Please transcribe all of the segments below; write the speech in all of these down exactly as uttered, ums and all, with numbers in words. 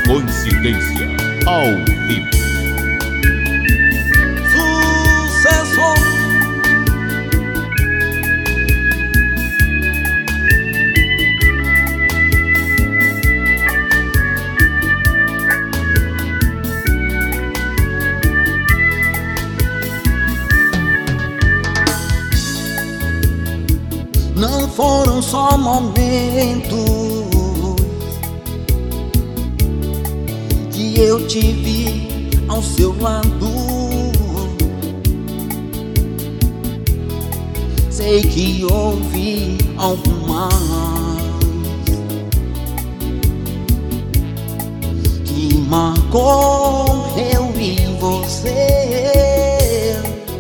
Coincidência ao vivo. Sucesso. Não foram só momentos que eu te vi ao seu lado. Sei que houve algo mais que marcou eu e você.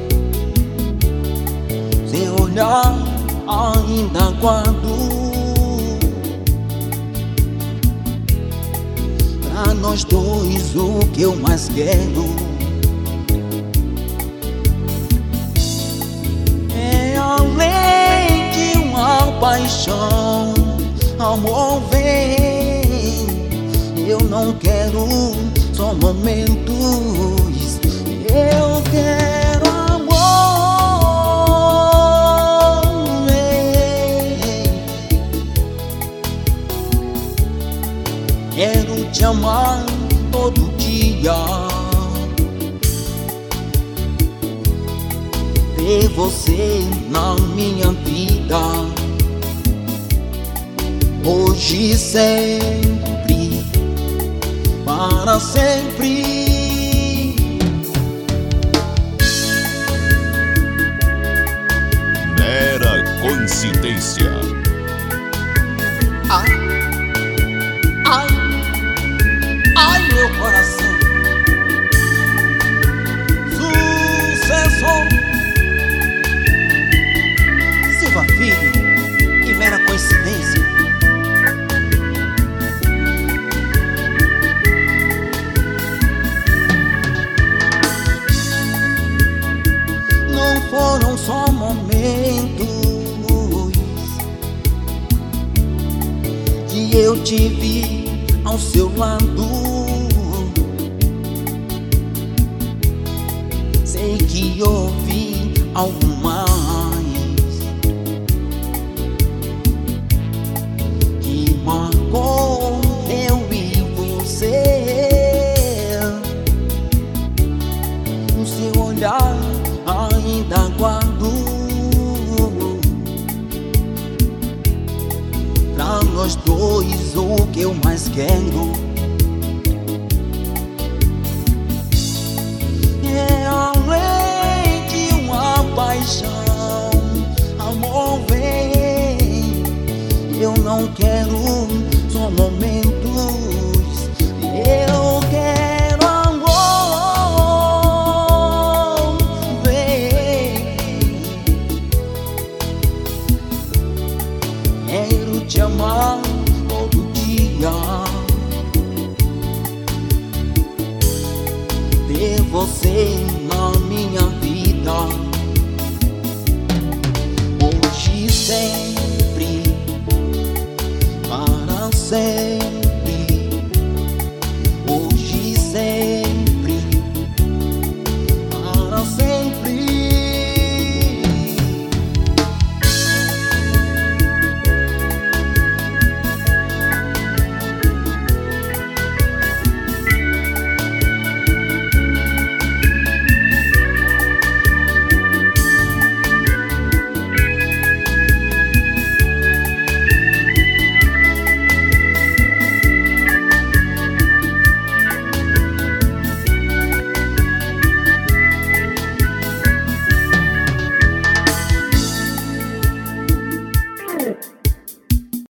Seu olhar ainda guardo pra nós dois o que eu mais quero. É além de uma paixão, amor vem. Eu não quero só momentos, eu quero amor. Quero te amar todo dia, ter você na minha vida, hoje e sempre, para sempre. Mera coincidência. Ai, ai, ai, meu coração. Sucesso. Silva Filho e Mera Coincidência. Não foram só momentos que eu te vi ao seu lado. Sei que houve algo mais que marcou eu e você. O seu olhar ainda guardo pra nós dois o que eu mais quero. É além de uma paixão, amor vem. Eu não quero só momentos,